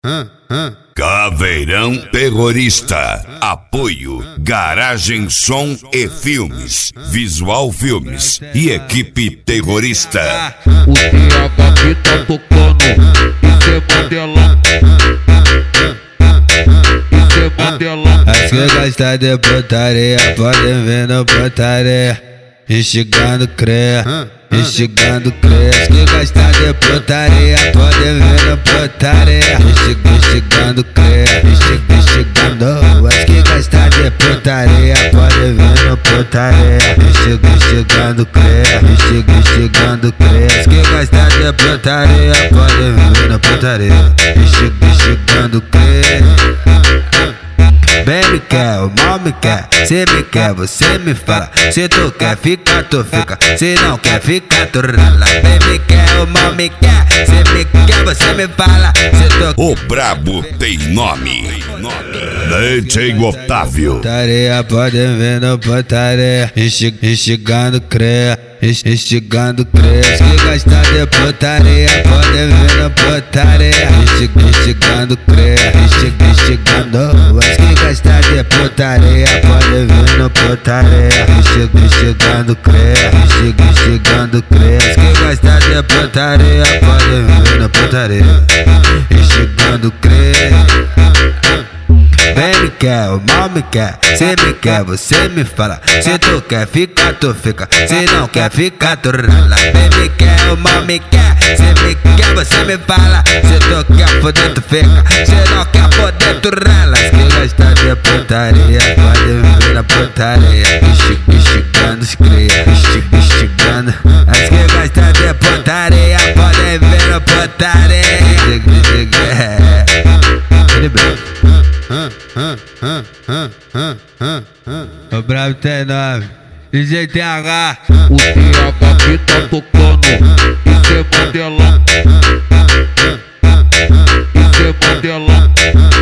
Caveirão Terrorista. Apoio Garagem Som e Filmes, Visual Filmes e Equipe Terrorista. O THP tá tocando, isso é modelão. Isso é modelão. As que gostam de putaria podem vir no putaria, instigando crer, instigando crer. As que gostam de putaria podem vir no putaria, instigando crer, instigando. As que gostam de putaria podem vir no putaria, instigando crer, instigando crer. As que gostam de putaria podem vir no putaria, instigando crer. Bem me quer, o mal me quer. Se me quer, você me fala. Se tu quer ficar, tu fica. Se não quer ficar, tu rala. Bem me quer, o mal me quer. Se me quer, você me fala. Se tu... O brabo tem nome. DJ Otávio. Putaria, podem vir no putaria, instigando crer, instigando crer. As que gostam de putaria podem vir no putaria, instigando crer, instigando. As que gostam de putaria podem vir no putaria, instigando crer, instigando crer. As que gostam de putaria podem vir no putaria, instigando crer. Bem me quer, o mal me quer. Se me quer, você me fala. Se tu quer ficar, tu fica. Se não quer ficar, tu rala. Bem me quer, o mal me quer. Se me quer, você me fala. Se tu quer poder, tu fica. Se não quer poder, tu rala. As que gostam de putaria podem vir na putaria, instigando os cria, instigando. As que gostam de putaria podem vir na putaria. O brabo tem nome, DJ TH. O THP tá tocando, isso é modelão. Isso é modelão.